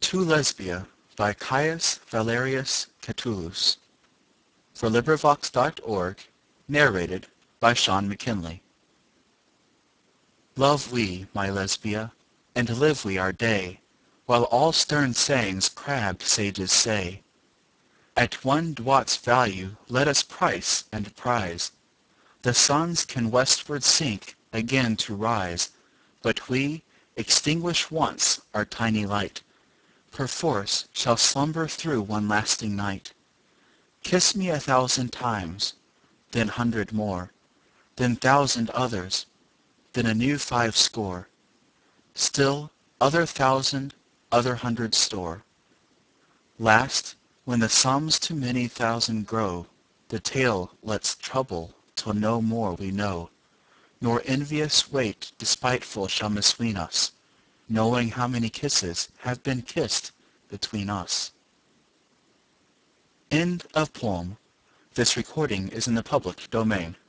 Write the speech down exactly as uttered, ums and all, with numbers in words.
To Lesbia by Caius Valerius Catullus. For LibriVox dot org. Narrated by Sean McKinley. Love we, my Lesbia, and live we our day, while all stern sayings crabbed sages say. At one doit's value let us price and prize. The suns can westward sink, again to rise, but we, extinguish once our tiny light, perforce shall slumber through one lasting night. Kiss me a thousand times, then hundred more, then thousand others, then a new five score, still other thousand, other hundred store. Last, when the sums to many thousand grow, the tale let's trouble till no more we know, nor envious weight despiteful shall miswean us, knowing how many kisses have been kissed between us. End of poem. This recording is in the public domain.